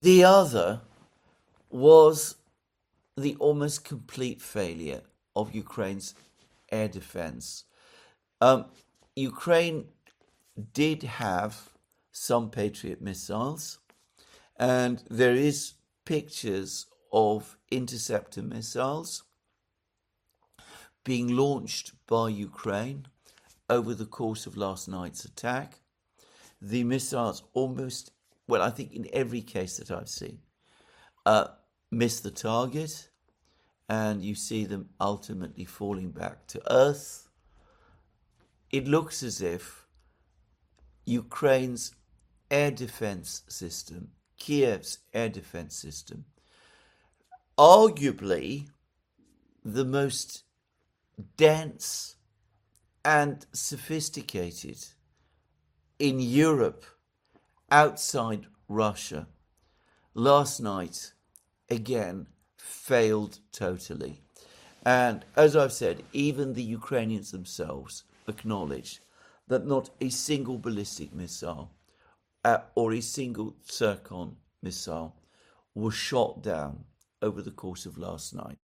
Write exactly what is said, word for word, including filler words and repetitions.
The other was the almost complete failure of Ukraine's air defense. Um, Ukraine did have some Patriot missiles, and there is pictures of interceptor missiles being launched by Ukraine over the course of last night's attack. The missiles almost, well, I think in every case that I've seen, uh, miss the target, and you see them ultimately falling back to earth. It looks as if Ukraine's air defense system, Kiev's air defense system, arguably the most dense and sophisticated in Europe outside Russia, last night again failed totally. And as I've said, even the Ukrainians themselves acknowledge that not a single ballistic missile uh, or a single Zircon missile was shot down over the course of last night.